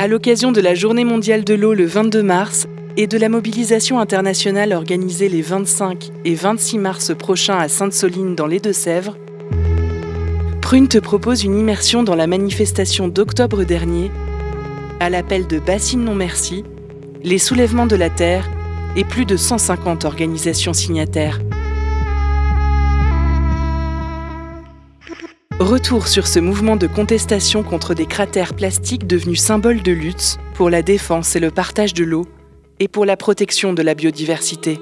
À l'occasion de la Journée mondiale de l'eau le 22 mars et de la mobilisation internationale organisée les 25 et 26 mars prochains à Sainte-Soline dans les Deux-Sèvres, Prune te propose une immersion dans la manifestation d'octobre dernier, à l'appel de Bassine Non Merci, les soulèvements de la Terre et plus de 150 organisations signataires. Retour sur ce mouvement de contestation contre des cratères plastiques devenus symboles de lutte pour la défense et le partage de l'eau et pour la protection de la biodiversité.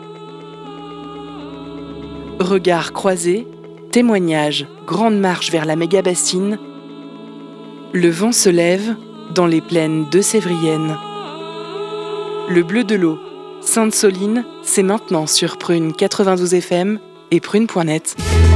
Regards croisés, témoignages, grande marche vers la méga-bassine. Le vent se lève dans les plaines deux-sévriennes. Le bleu de l'eau, Sainte-Soline, c'est maintenant sur Prune 92 FM et prune.net.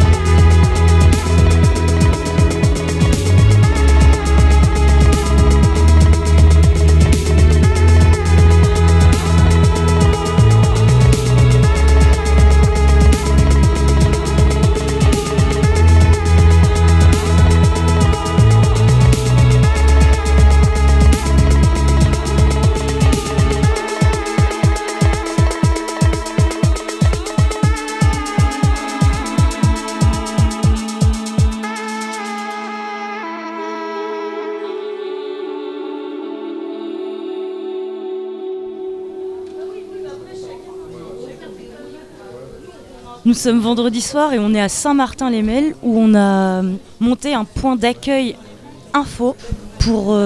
Nous sommes vendredi soir et on est à Saint-Martin-les-Melles où on a monté un point d'accueil info pour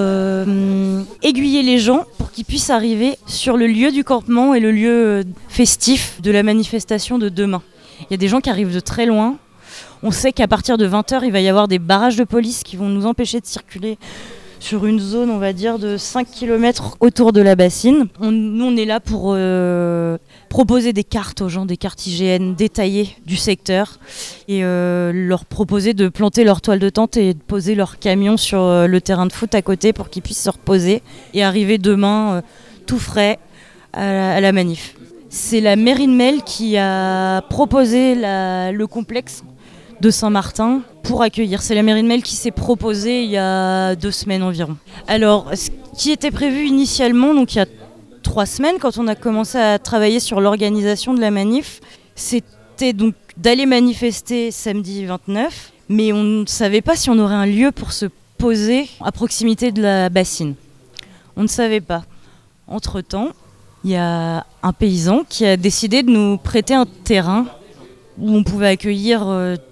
aiguiller les gens pour qu'ils puissent arriver sur le lieu du campement et le lieu festif de la manifestation de demain. Il y a des gens qui arrivent de très loin. On sait qu'à partir de 20h, il va y avoir des barrages de police qui vont nous empêcher de circuler sur une zone, on va dire, de 5 km autour de la bassine. Nous, on est là pour proposer des cartes aux gens, des cartes IGN détaillées du secteur et leur proposer de planter leur toile de tente et de poser leur camion sur le terrain de foot à côté pour qu'ils puissent se reposer et arriver demain tout frais à la manif. C'est la mairie de Melles qui a proposé le complexe de Saint-Martin pour accueillir. C'est la mairie de Melles qui s'est proposée il y a 2 semaines environ. Alors, ce qui était prévu initialement, donc il y a 3 semaines, quand on a commencé à travailler sur l'organisation de la manif, c'était donc d'aller manifester samedi 29, mais on ne savait pas si on aurait un lieu pour se poser à proximité de la bassine. On ne savait pas. Entre-temps, il y a un paysan qui a décidé de nous prêter un terrain où on pouvait accueillir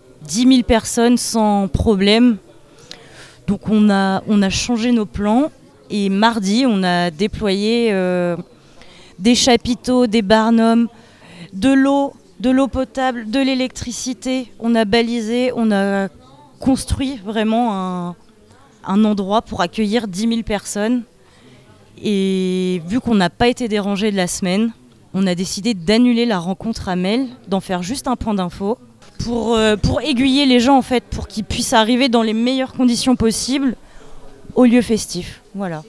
10 000 personnes sans problème. Donc on a changé nos plans et mardi on a déployé des chapiteaux, des barnums, de l'eau potable, de l'électricité. On a balisé, on a construit vraiment un endroit pour accueillir 10 000 personnes. Et vu qu'on n'a pas été dérangé de la semaine, on a décidé d'annuler la rencontre à Melles, d'en faire juste un point d'info. Pour aiguiller les gens en fait, pour qu'ils puissent arriver dans les meilleures conditions possibles au lieu festif. Voilà.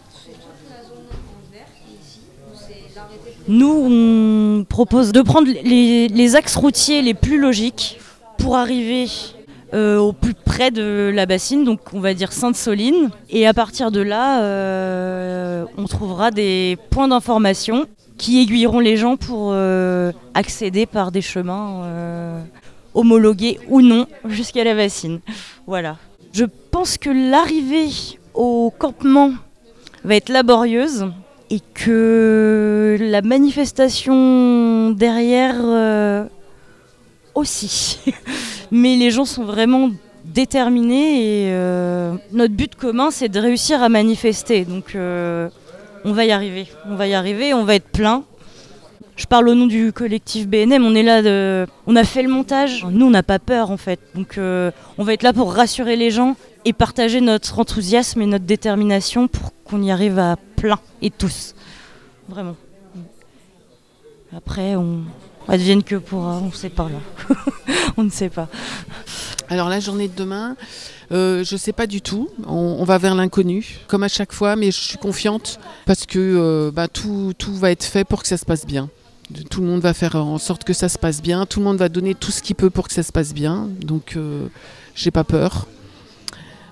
Nous, on propose de prendre les axes routiers les plus logiques pour arriver au plus près de la bassine, donc on va dire Sainte-Soline. Et à partir de là, on trouvera des points d'information qui aiguilleront les gens pour accéder par des chemins homologués ou non jusqu'à la bassine. Voilà. Je pense que l'arrivée au campement va être laborieuse et que la manifestation derrière aussi. Mais les gens sont vraiment déterminés et notre but commun c'est de réussir à manifester. Donc on va y arriver, on va être plein. Je parle au nom du collectif BNM, on est là, on a fait le montage, nous on n'a pas peur en fait. Donc on va être là pour rassurer les gens et partager notre enthousiasme et notre détermination pour qu'on y arrive à plein et tous. Vraiment. Après, on advienne que pourra, on ne sait pas là. On ne sait pas. Alors la journée de demain, je ne sais pas du tout. On va vers l'inconnu, comme à chaque fois, mais je suis confiante parce que tout va être fait pour que ça se passe bien. Tout le monde va faire en sorte que ça se passe bien. Tout le monde va donner tout ce qu'il peut pour que ça se passe bien. Donc, j'ai pas peur.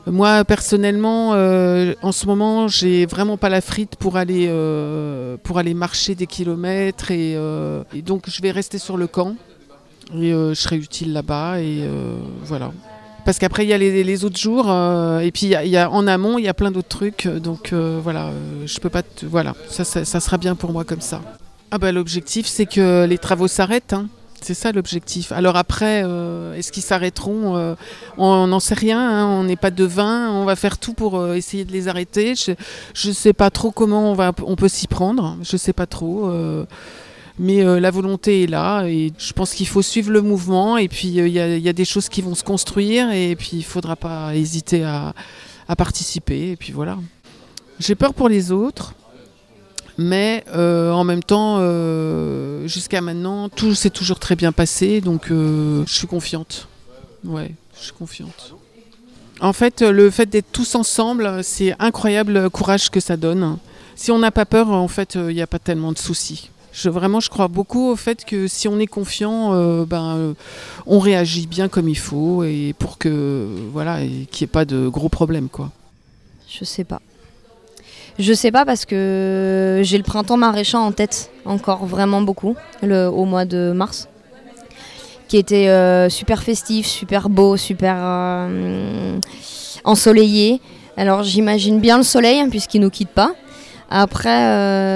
Moi, personnellement, en ce moment, j'ai vraiment pas la frite pour aller marcher des kilomètres et donc je vais rester sur le camp et je serai utile là-bas et voilà. Parce qu'après, il y a les autres jours et puis il y a en amont, il y a plein d'autres trucs. Donc voilà, je peux pas... voilà, ça sera bien pour moi comme ça. Ah bah, l'objectif, c'est que les travaux s'arrêtent, hein. C'est ça l'objectif. Alors après, est-ce qu'ils s'arrêteront on n'en sait rien, hein, on n'est pas devin, on va faire tout pour essayer de les arrêter. Je ne sais pas trop comment on peut s'y prendre, je ne sais pas trop. Mais la volonté est là et je pense qu'il faut suivre le mouvement et puis il y a des choses qui vont se construire et puis il ne faudra pas hésiter à participer et puis voilà. J'ai peur pour les autres. Mais en même temps, jusqu'à maintenant, tout s'est toujours très bien passé, donc je suis confiante. Ouais, je suis confiante. En fait, le fait d'être tous ensemble, c'est incroyable le courage que ça donne. Si on n'a pas peur, en fait, il n'y a pas tellement de soucis. Je crois beaucoup au fait que si on est confiant, on réagit bien comme il faut et pour que voilà, et qu'il n'y ait pas de gros problèmes, quoi. Je sais pas. Je sais pas parce que j'ai le printemps maraîchant en tête encore vraiment beaucoup, au mois de mars, qui était super festif, super beau, super ensoleillé. Alors j'imagine bien le soleil puisqu'il nous quitte pas. Après,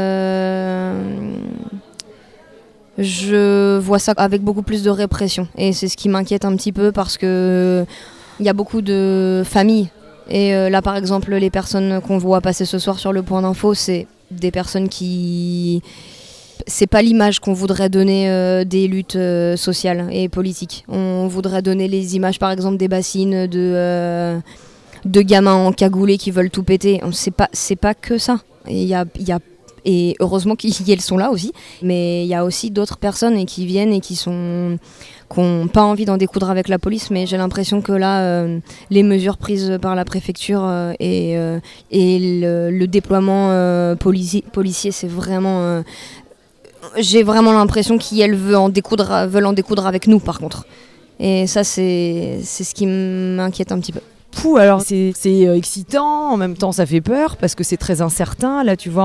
je vois ça avec beaucoup plus de répression et c'est ce qui m'inquiète un petit peu parce que il y a beaucoup de familles. Et là, par exemple, les personnes qu'on voit passer ce soir sur le point d'info, c'est des personnes qui... C'est pas l'image qu'on voudrait donner des luttes sociales et politiques. On voudrait donner les images, par exemple, des bassines, de gamins encagoulés qui veulent tout péter. C'est pas que ça. Et heureusement qu'elles sont là aussi. Mais il y a aussi d'autres personnes qui viennent et qui n'ont pas envie d'en découdre avec la police, mais j'ai l'impression que là, les mesures prises par la préfecture et le déploiement policier, c'est vraiment... j'ai vraiment l'impression qu'elles veulent en découdre avec nous, par contre. Et ça, c'est ce qui m'inquiète un petit peu. Alors c'est excitant, en même temps ça fait peur parce que c'est très incertain. Là tu vois,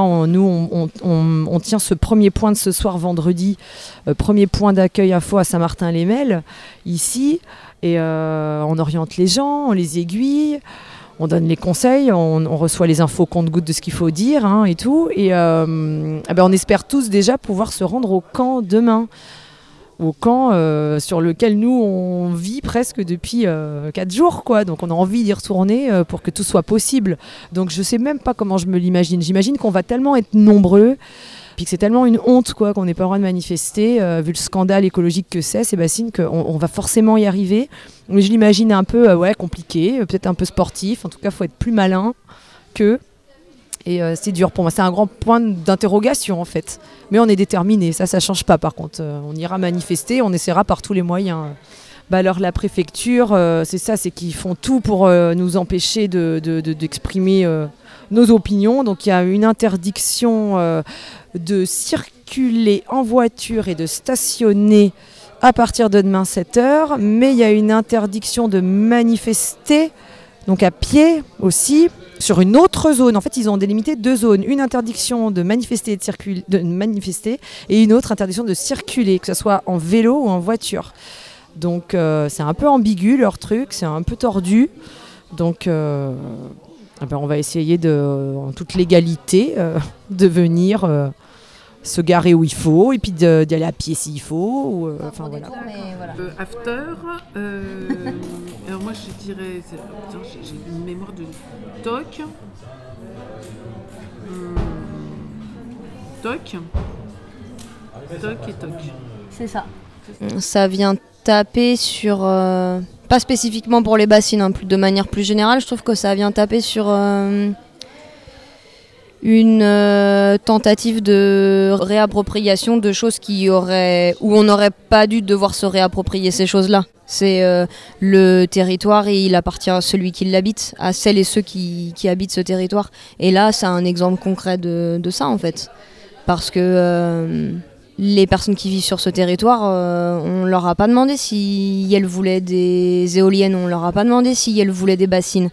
on tient ce premier point de ce soir vendredi, premier point d'accueil info à Saint-Martin-les-Melles, ici, et on oriente les gens, on les aiguille, on donne les conseils, on reçoit les infos compte-gouttes de ce qu'il faut dire et tout, et on espère tous déjà pouvoir se rendre au camp demain. Au camp sur lequel nous on vit presque depuis 4 jours quoi. Donc on a envie d'y retourner pour que tout soit possible. Donc je sais même pas comment je me l'imagine. J'imagine qu'on va tellement être nombreux puis que c'est tellement une honte quoi qu'on n'ait pas le droit de manifester vu le scandale écologique que c'est, Sébastien, qu'on va forcément y arriver. Mais je l'imagine un peu compliqué, peut-être un peu sportif. En tout cas faut être plus malin qu'eux. Et c'est dur pour moi, c'est un grand point d'interrogation en fait. Mais on est déterminés, ça change pas par contre. On ira manifester, on essaiera par tous les moyens. Alors la préfecture, c'est ça, c'est qu'ils font tout pour nous empêcher d'exprimer nos opinions. Donc il y a une interdiction de circuler en voiture et de stationner à partir de demain 7h. Mais il y a une interdiction de manifester, donc à pied aussi, sur une autre zone. En fait, ils ont délimité 2 zones. Une interdiction de manifester et une autre interdiction de circuler, que ce soit en vélo ou en voiture. Donc, c'est un peu ambigu leur truc, c'est un peu tordu. Donc, on va essayer en toute légalité de venir se garer où il faut et puis d'y aller à pied s'il faut. Voilà. After, alors moi je dirais, j'ai une mémoire de toc. Toc et toc. C'est ça. Ça vient taper sur, pas spécifiquement pour les bassines, de manière plus générale, je trouve que ça vient taper sur une tentative de réappropriation de choses où on n'aurait pas dû devoir se réapproprier ces choses-là. C'est le territoire et il appartient à celui qui l'habite, à celles et ceux qui habitent ce territoire. Et là, c'est un exemple concret de ça en fait. Parce que les personnes qui vivent sur ce territoire, on leur a pas demandé si elles voulaient des éoliennes, on leur a pas demandé si elles voulaient des bassines.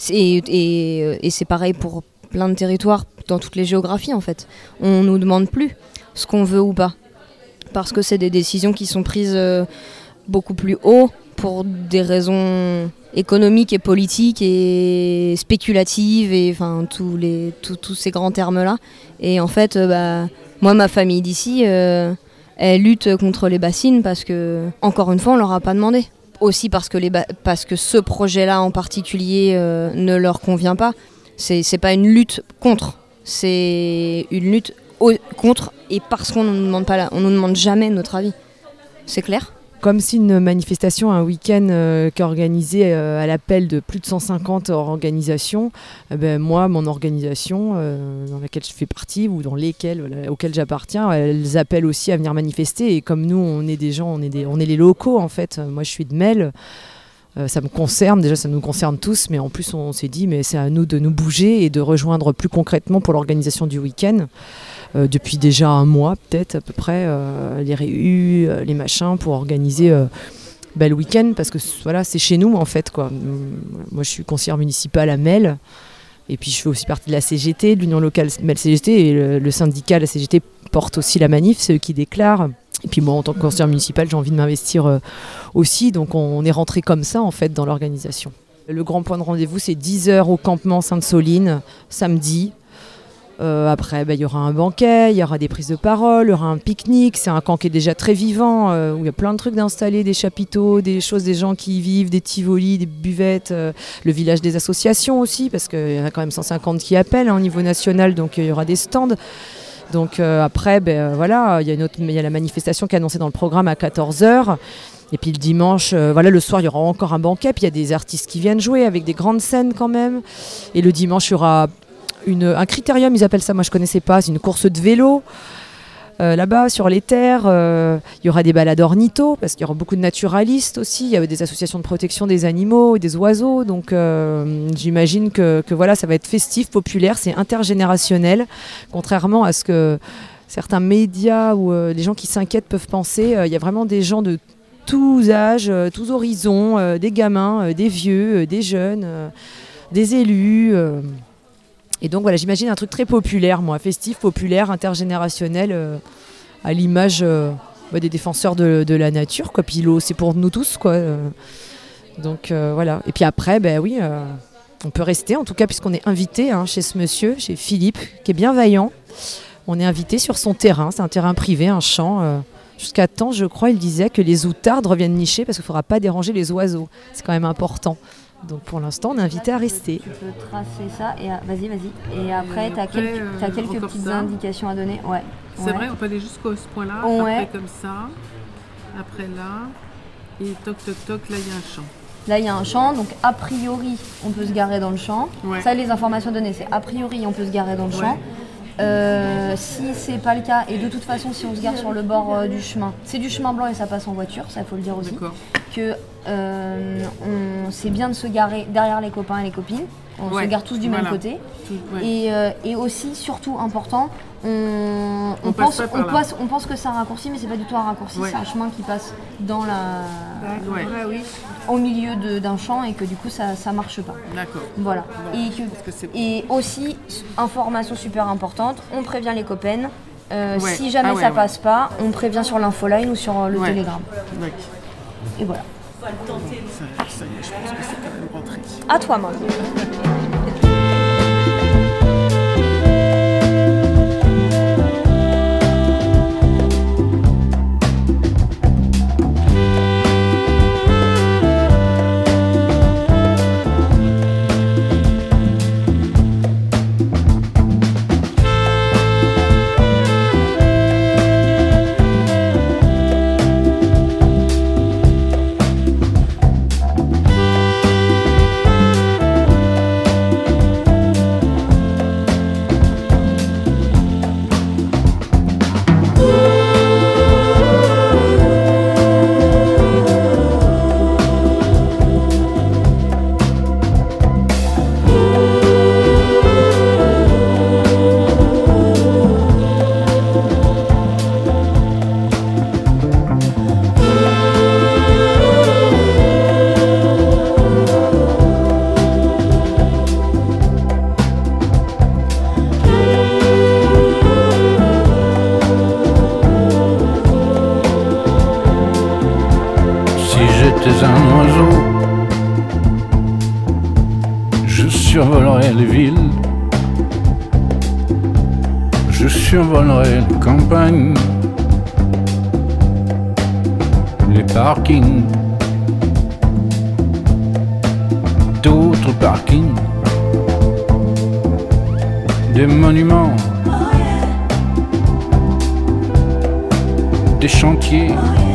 Et c'est pareil pour plein de territoires dans toutes les géographies en fait. On nous demande plus ce qu'on veut ou pas. Parce que c'est des décisions qui sont prises beaucoup plus haut pour des raisons économiques et politiques et spéculatives et enfin tous ces grands termes-là. Et en fait, moi, ma famille d'ici, elle lutte contre les bassines parce que, encore une fois, on leur a pas demandé. Aussi parce que ce projet-là en particulier ne leur convient pas. C'est pas une lutte contre, c'est une lutte contre et parce qu'on ne nous demande pas on nous demande jamais notre avis. C'est clair ? Comme si une manifestation, un week-end qui est organisé à l'appel de plus de 150 organisations, moi, mon organisation dans laquelle je fais partie ou auxquelles j'appartiens, elles appellent aussi à venir manifester. Et comme nous, on est des gens, on est les locaux en fait. Moi, je suis de Melle. Ça me concerne, déjà ça nous concerne tous, mais en plus on s'est dit mais c'est à nous de nous bouger et de rejoindre plus concrètement pour l'organisation du week-end. Depuis déjà un mois peut-être à peu près, les réus, les machins pour organiser le week-end parce que voilà, c'est chez nous en fait quoi. Moi je suis conseillère municipale à Melle et puis je fais aussi partie de la CGT, de l'Union locale Melle CGT et le syndicat, la CGT porte aussi la manif, c'est eux qui déclarent. Et puis moi, en tant que conseillère municipale, j'ai envie de m'investir aussi. Donc on est rentré comme ça, en fait, dans l'organisation. Le grand point de rendez-vous, c'est 10h au campement Sainte-Soline, samedi. Après, il y aura un banquet, il y aura des prises de parole, il y aura un pique-nique. C'est un camp qui est déjà très vivant, où il y a plein de trucs d'installer, des chapiteaux, des choses, des gens qui y vivent, des tivolis, des buvettes. Le village des associations aussi, parce qu'il y en a quand même 150 qui appellent au niveau national, donc il y aura des stands. Donc après, voilà, il y a la manifestation qui est annoncée dans le programme à 14h. Et puis le dimanche, le soir, il y aura encore un banquet. Puis il y a des artistes qui viennent jouer avec des grandes scènes quand même. Et le dimanche, il y aura un critérium, ils appellent ça, moi je ne connaissais pas, c'est une course de vélo. Là-bas, sur les terres, il y aura des balades ornithos, parce qu'il y aura beaucoup de naturalistes aussi. Il y a des associations de protection des animaux et des oiseaux. Donc j'imagine que voilà, ça va être festif, populaire, c'est intergénérationnel. Contrairement à ce que certains médias ou les gens qui s'inquiètent peuvent penser, il y a vraiment des gens de tous âges, tous horizons, des gamins, des vieux, des jeunes, des élus. Et donc voilà, j'imagine un truc très populaire, moi, festif, populaire, intergénérationnel, à l'image des défenseurs de la nature, quoi. Puis l'eau, c'est pour nous tous, quoi. Donc voilà. Et puis après, on peut rester, en tout cas, puisqu'on est invité chez ce monsieur, chez Philippe, qui est bien vaillant. On est invité sur son terrain, c'est un terrain privé, un champ. Jusqu'à temps, je crois, il disait que les outardes reviennent nicher parce qu'il ne faudra pas déranger les oiseaux. C'est quand même important. Donc pour l'instant, on est invité à rester. Tu peux tracer ça et vas-y. Et après, tu as quelques petites indications à donner. Ouais. C'est vrai, on peut aller jusqu'à ce point-là. Ouais. Après comme ça. Après là. Et toc, toc, toc, là, il y a un champ. Là, il y a un champ. Donc a priori, on peut se garer dans le champ. Ouais. Ça, les informations données, c'est a priori, on peut se garer dans le champ. Si c'est pas le cas, et de toute façon si on se gare sur le bord du chemin, c'est du chemin blanc et ça passe en voiture, ça faut le dire aussi. D'accord. Que c'est bien de se garer derrière les copains et les copines, on se gare tous du même côté. Et aussi, surtout important, on pense que c'est un raccourci, mais c'est pas du tout un raccourci, c'est un chemin qui passe dans au milieu d'un champ et que du coup ça marche pas. D'accord. Voilà. Bon, et aussi, information super importante, on prévient les copains. Si jamais ça passe pas, on prévient sur l'infoline ou sur le télégramme. Et voilà. Ça y est, je pense que c'est quand même rentré. À toi, Maud. oiseau, je survolerai les villes, je survolerai les campagnes, les parkings, d'autres parkings, des monuments, des chantiers.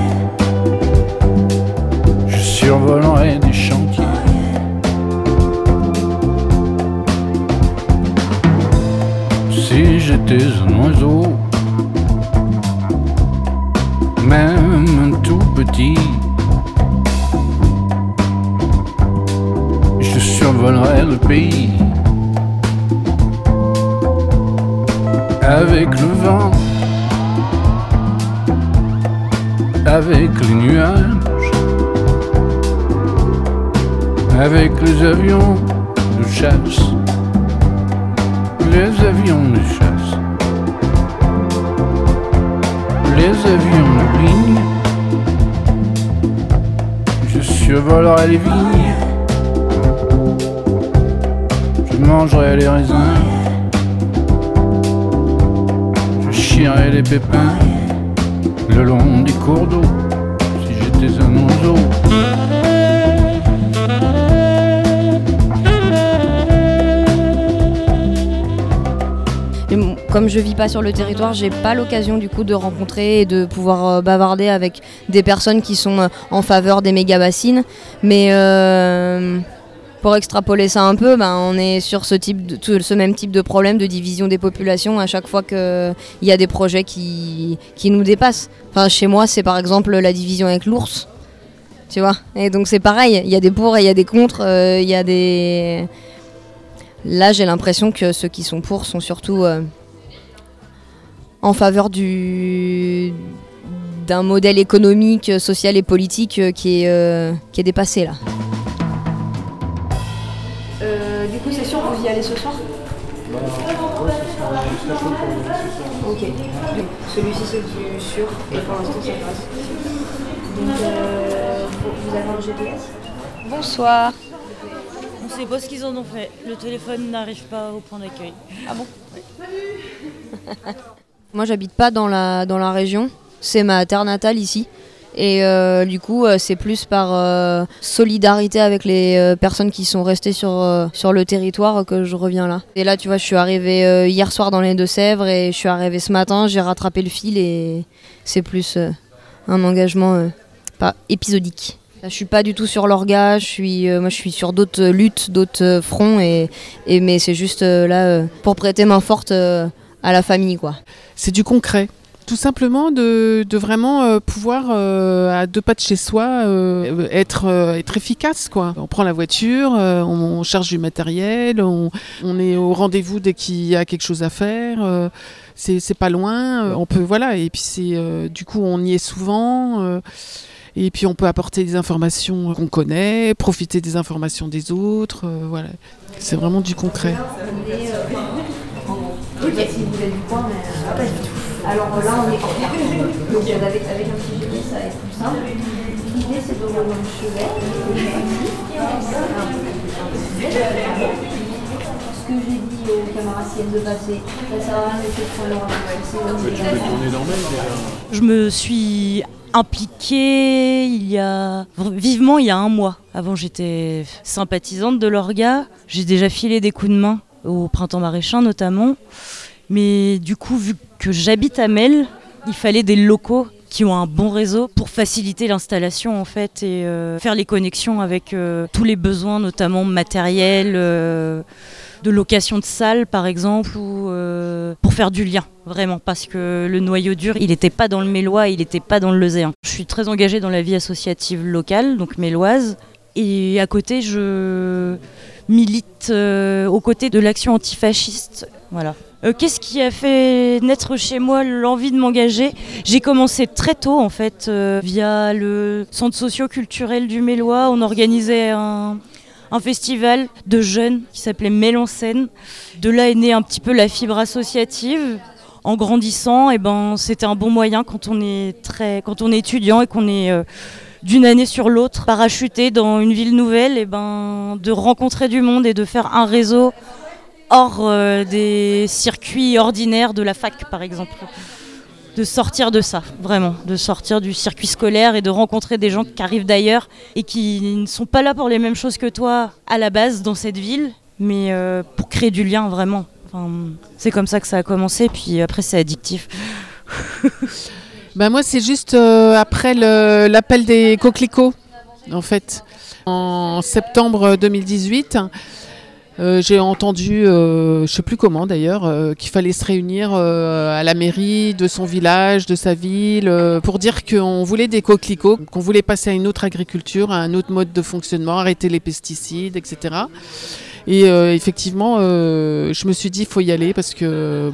Je survolerai des chantiers. Si j'étais un oiseau, même un tout petit, je survolerai le pays. Avec le vent, avec les nuages, avec les avions de chasse, les avions de chasse, les avions de ligne, je survolerai les vignes, je mangerai les raisins, je chierai les pépins le long des cours d'eau, si j'étais un oiseau. Comme je vis pas sur le territoire, j'ai pas l'occasion du coup de rencontrer et de pouvoir bavarder avec des personnes qui sont en faveur des méga-bassines. Mais pour extrapoler ça un peu, on est sur ce même type de problème de division des populations à chaque fois qu'il y a des projets qui nous dépassent. Enfin, chez moi, c'est par exemple la division avec l'ours, tu vois. Et donc c'est pareil, il y a des pour et il y a des contre, il y a des... Là, j'ai l'impression que ceux qui sont pour sont surtout en faveur d'un modèle économique, social et politique qui est dépassé là. Du coup, c'est sûr que vous y allez ce soir ? Ok. Celui-ci c'est du sûr et pour l'instant ça passe. Donc vous avez un GPS ? Bonsoir. On sait pas ce qu'ils en ont fait. Le téléphone n'arrive pas au point d'accueil. Ah bon ? Moi, j'habite pas dans la région. C'est ma terre natale ici. Et du coup, c'est plus par solidarité avec les personnes qui sont restées sur le territoire que je reviens là. Et là, tu vois, je suis arrivée hier soir dans les Deux-Sèvres et je suis arrivée ce matin, j'ai rattrapé le fil et c'est plus un engagement pas épisodique. Là, je suis pas du tout sur l'orga, moi je suis sur d'autres luttes, d'autres fronts, mais c'est juste là pour prêter main forte à la famille, quoi. C'est du concret. Tout simplement de vraiment pouvoir, à 2 pas de chez soi, être efficace, quoi. On prend la voiture, on charge du matériel, on est au rendez-vous dès qu'il y a quelque chose à faire. C'est pas loin, on peut, voilà. Et puis du coup, on y est souvent. Et puis on peut apporter des informations qu'on connaît, profiter des informations des autres, voilà. C'est vraiment du concret. Alors là, on est en terre. Donc avec un petit GPS, ça va être plus simple. L'idée, c'est de rejoindre le chevet. Ce que j'ai dit aux camarades si elles de passer, ça sert à rien d'essayer de prendre leur Je me suis impliquée il y a un mois. Avant, j'étais sympathisante de l'orga. J'ai déjà filé des coups de main au Printemps Maraîchin notamment. Mais du coup, vu que j'habite à Melle, il fallait des locaux qui ont un bon réseau pour faciliter l'installation en fait et faire les connexions avec tous les besoins, notamment matériels, de location de salles par exemple, ou pour faire du lien vraiment, parce que le noyau dur, il n'était pas dans le Mélois, il n'était pas dans le Lezéen. Je suis très engagée dans la vie associative locale, donc méloise, et à côté, je milite aux côtés de l'action antifasciste, voilà. Qu'est-ce qui a fait naître chez moi l'envie de m'engager ? J'ai commencé très tôt en fait, via le centre socio-culturel du Mélois. On organisait un festival de jeunes qui s'appelait Melle en scène. De là est née un petit peu la fibre associative. En grandissant, c'était un bon moyen quand on est étudiant et qu'on est d'une année sur l'autre, parachuter dans une ville nouvelle, et de rencontrer du monde et de faire un réseau hors des circuits ordinaires de la fac, par exemple. De sortir de ça, vraiment, de sortir du circuit scolaire et de rencontrer des gens qui arrivent d'ailleurs et qui ne sont pas là pour les mêmes choses que toi à la base dans cette ville, mais pour créer du lien, vraiment. Enfin, c'est comme ça que ça a commencé, puis après c'est addictif. Moi, c'est juste après l'appel des coquelicots, en fait. En septembre 2018, j'ai entendu, je ne sais plus comment d'ailleurs, qu'il fallait se réunir à la mairie de son village, de sa ville, pour dire qu'on voulait des coquelicots, qu'on voulait passer à une autre agriculture, à un autre mode de fonctionnement, arrêter les pesticides, etc. Et effectivement, je me suis dit, il faut y aller parce que,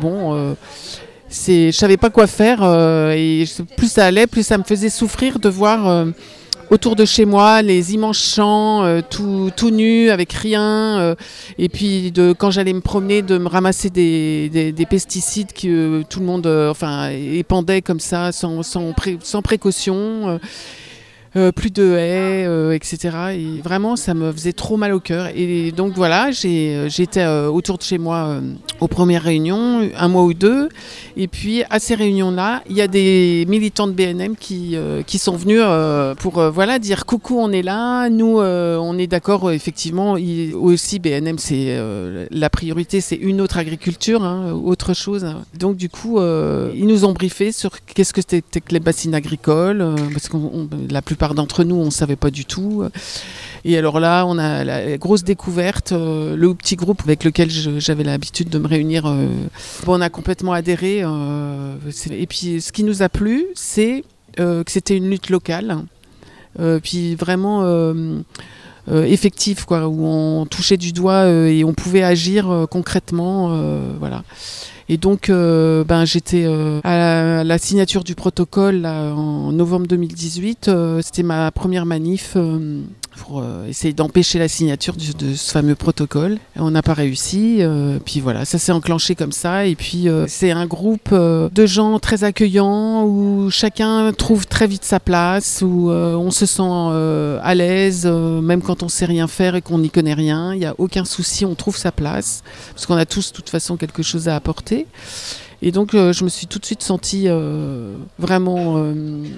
je savais pas quoi faire. Et plus ça allait, plus ça me faisait souffrir de voir autour de chez moi les immenses champs, tout nus, avec rien. Et puis, quand j'allais me promener, de me ramasser des pesticides que tout le monde épandait comme ça, sans précaution. Plus de haies, etc. Et vraiment, ça me faisait trop mal au cœur. Et donc voilà, j'étais autour de chez moi aux premières réunions, un mois ou deux. Et puis à ces réunions-là, il y a des militants de BNM qui sont venus pour dire coucou, on est là. Nous, on est d'accord, effectivement. Aussi, BNM, c'est la priorité, c'est une autre agriculture, autre chose. Donc du coup, ils nous ont briefé sur qu'est-ce que c'était que les bassines agricoles, parce que la plupart d'entre nous, on ne savait pas du tout. Et alors là, on a la grosse découverte, le petit groupe avec lequel j'avais l'habitude de me réunir. On a complètement adhéré. Et puis, ce qui nous a plu, c'est que c'était une lutte locale. Puis vraiment effective, quoi, où on touchait du doigt et on pouvait agir concrètement. Voilà. Et donc, j'étais à la signature du protocole là, en novembre 2018. C'était ma première manif pour essayer d'empêcher la signature de ce fameux protocole. Et on n'a pas réussi. Puis voilà, ça s'est enclenché comme ça. Et puis, c'est un groupe de gens très accueillants où chacun trouve très vite sa place, où on se sent à l'aise, même quand on ne sait rien faire et qu'on n'y connaît rien. Il n'y a aucun souci, on trouve sa place. Parce qu'on a tous, de toute façon, quelque chose à apporter. Et donc je me suis tout de suite sentie vraiment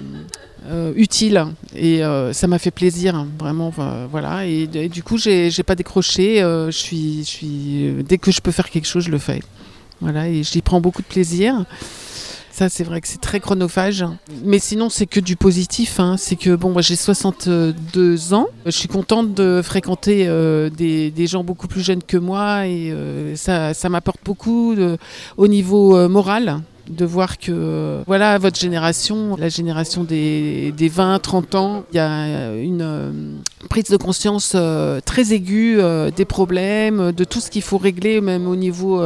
utile et ça m'a fait plaisir, vraiment, voilà. Et du coup j'ai pas décroché, je suis dès que je peux faire quelque chose, je le fais, voilà, et j'y prends beaucoup de plaisir. Ça, c'est vrai que c'est très chronophage. Mais sinon, c'est que du positif. C'est que, moi, j'ai 62 ans. Je suis contente de fréquenter des gens beaucoup plus jeunes que moi. Et ça m'apporte beaucoup au niveau moral. De voir que, votre génération, la génération des 20-30 ans, il y a une prise de conscience très aiguë des problèmes, de tout ce qu'il faut régler, même au niveau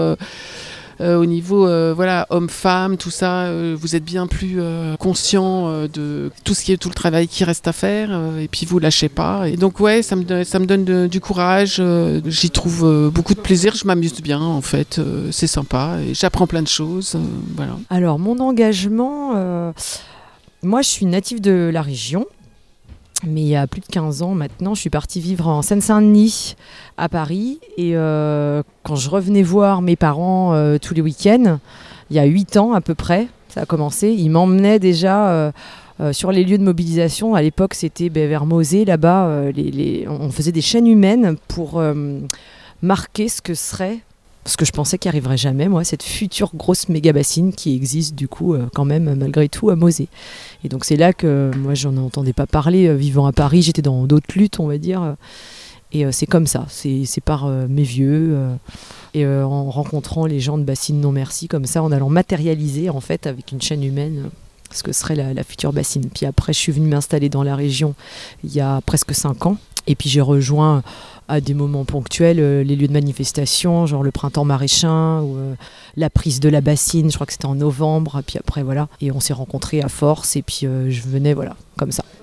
homme-femme, tout ça, vous êtes bien plus conscient de tout le travail qui reste à faire, et puis vous lâchez pas. Et donc ça me donne du courage, j'y trouve beaucoup de plaisir, je m'amuse bien en fait, c'est sympa, et j'apprends plein de choses, voilà. Alors mon engagement, moi je suis native de la région. Mais il y a plus de 15 ans maintenant, je suis partie vivre en Seine-Saint-Denis, à Paris. Et quand je revenais voir mes parents tous les week-ends, il y a 8 ans à peu près, ça a commencé, ils m'emmenaient déjà sur les lieux de mobilisation. À l'époque, c'était vers Mosée, là-bas. On faisait des chaînes humaines pour marquer ce que serait... Parce que je pensais qu'il n'y arriverait jamais, moi, cette future grosse méga bassine qui existe du coup quand même malgré tout à Mosée. Et donc c'est là que moi j'en entendais pas parler vivant à Paris, j'étais dans d'autres luttes on va dire. Et c'est comme ça, c'est par mes vieux et en rencontrant les gens de Bassine Non Merci comme ça, en allant matérialiser en fait avec une chaîne humaine ce que serait la future bassine. Puis après je suis venue m'installer dans la région il y a presque 5 ans. Et puis j'ai rejoint à des moments ponctuels les lieux de manifestation, genre le printemps maraîchin ou la prise de la bassine, je crois que c'était en novembre. Puis après voilà, et on s'est rencontrés à force et puis je venais voilà, comme ça.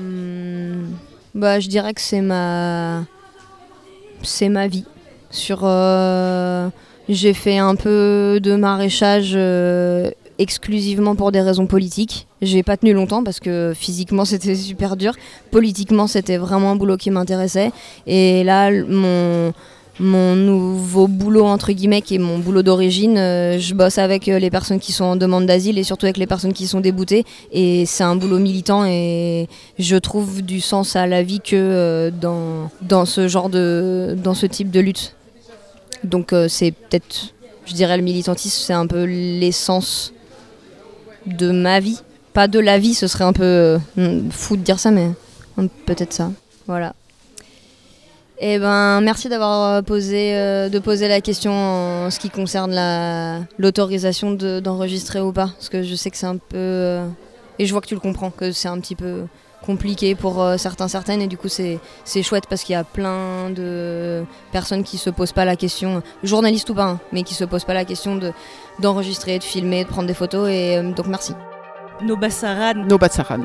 Je dirais que c'est ma vie. J'ai fait un peu de maraîchage exclusivement pour des raisons politiques. J'ai pas tenu longtemps parce que physiquement c'était super dur. Politiquement c'était vraiment un boulot qui m'intéressait. Et là mon nouveau boulot entre guillemets qui est mon boulot d'origine, je bosse avec les personnes qui sont en demande d'asile et surtout avec les personnes qui sont déboutées. Et c'est un boulot militant et je trouve du sens à la vie que dans ce type de lutte. Donc c'est peut-être, je dirais, le militantisme, c'est un peu l'essence de ma vie. Pas de la vie, ce serait un peu fou de dire ça, mais peut-être ça. Voilà. Et merci d'avoir posé la question en ce qui concerne l'autorisation d'enregistrer ou pas. Parce que je sais que c'est un peu... et je vois que tu le comprends, que c'est un petit peu compliqué pour certaines, et du coup c'est chouette parce qu'il y a plein de personnes qui se posent pas la question, journalistes ou pas, hein, mais qui se posent pas la question d'enregistrer, de filmer, de prendre des photos, et donc merci. Nobat Saran. Nobat Saran.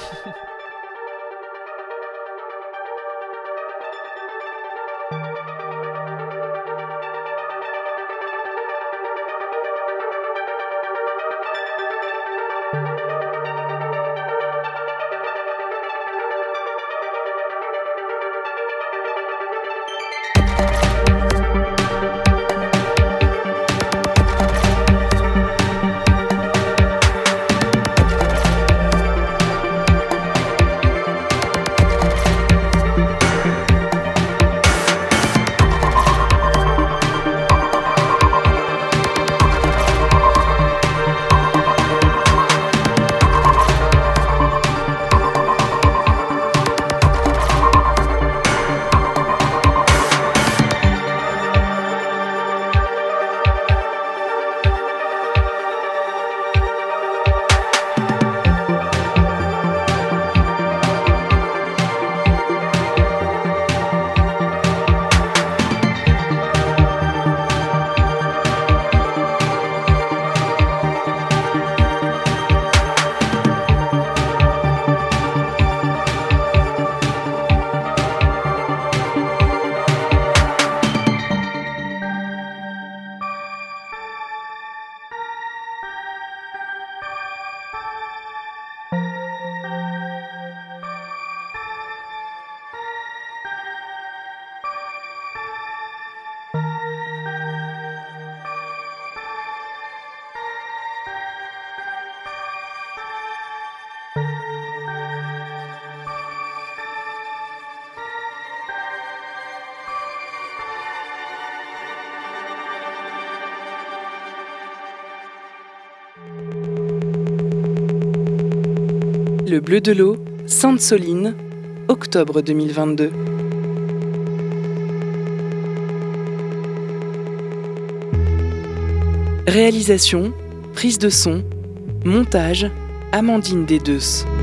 Le bleu de l'eau, Sainte-Soline, octobre 2022. Réalisation, prise de son, montage, Amandine Desdeus.